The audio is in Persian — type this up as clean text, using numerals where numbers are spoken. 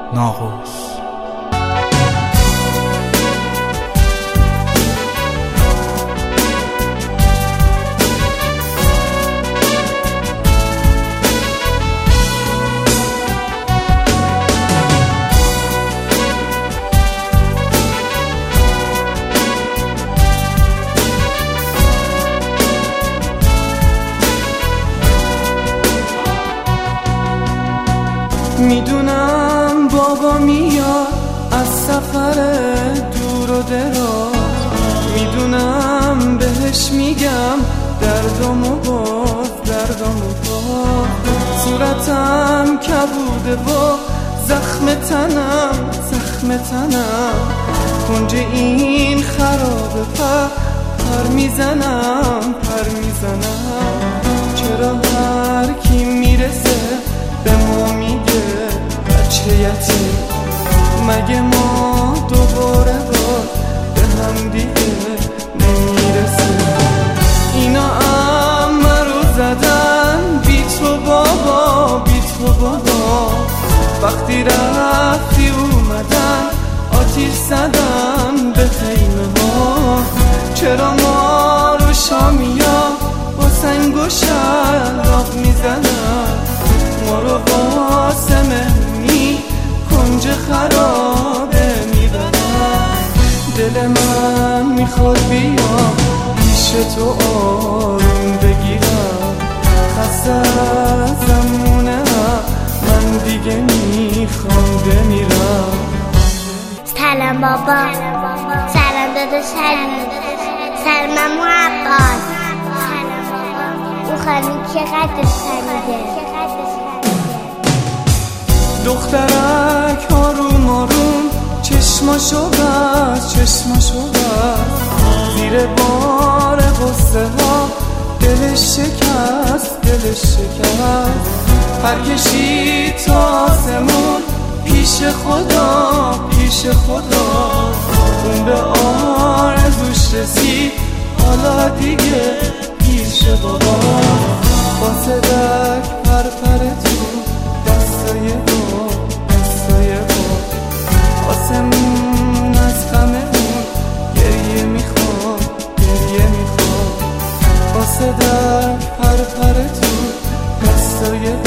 ناقوس. میدونم بابا میاد از سفر دور و دراز، میدونم بهش میگم دردمو باز، دردمو باز. صورتم کبوده و زخم تنم، زخم تنم کنج این خرابه پر میزنم، پر میزنم. چرا هر کی میرسه به ما میگه بچه یتیم؟ مگه ما دوباره باز به هم دیگه نمیرسیم؟ اینا عمه رو زدن بی تو بابا، بی تو بابا. وقتی رفتی اومدن آتیش زدن به خیمه ها. چرا ما رو شامیا با سنگ و شلاق میزنن؟ ما رو واسه مهمونی کنج خرابه میبرن. دل من میخواد بیام پیش تو آروم بگیرم، خسته ازمونه من دیگه میخوام بمیرم. سلام بابا، سلام داداش علی، سلام عمو عباس، اون خانم چقدر خمیده. دخترک آروم آروم چشماشو بست، چشماشو بست. زیر بار غصه ها دلش شکست، دلش شکست. پرکشید تا آسمون پیش خدا، پیش خدا. اون به آرزوش رسید حالا دیگه پیش بابا. واسه دک پر تو دستای با، دستای با. آسمون از غمه اون گریه میخواد، گریه میخواد. واسه دک پر تو دستای